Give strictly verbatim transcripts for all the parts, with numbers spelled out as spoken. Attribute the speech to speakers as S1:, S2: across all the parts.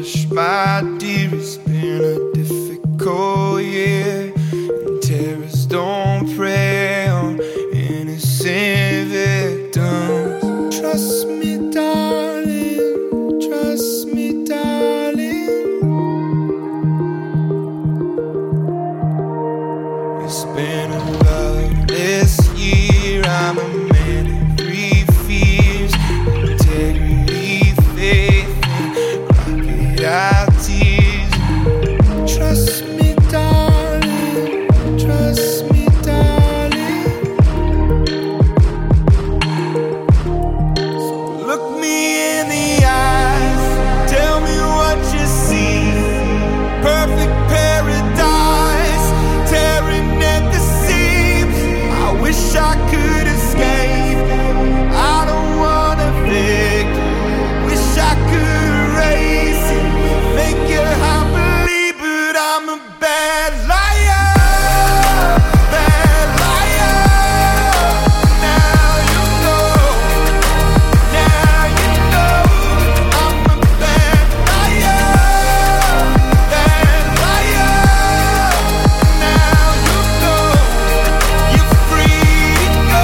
S1: hush, my dear, it's been a difficult year, and terrorists don't prey on innocent victims. Trust me, darling, trust me, darling. It's been a loveless year. I'm a man of three fears: integrity, faith, and crocodile tears. Trust me, darling, trust me, darling. So look me in the eyes, tell me what you see. Perfect paradise, tearing at the seams. I wish I could escape. I don't wanna fake. Wish I could erase it, make you happily, but I'm a bad liar, bad liar. Now you know, now you know, I'm a bad liar, bad liar. Now you know, you're free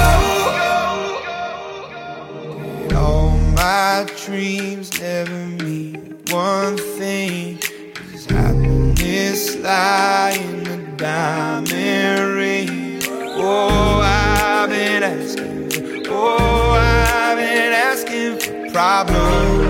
S1: to go. All my dreams never mean one thing. Does happiness lie in a diamond ring? Oh, I've been asking, oh, I've been asking for problems.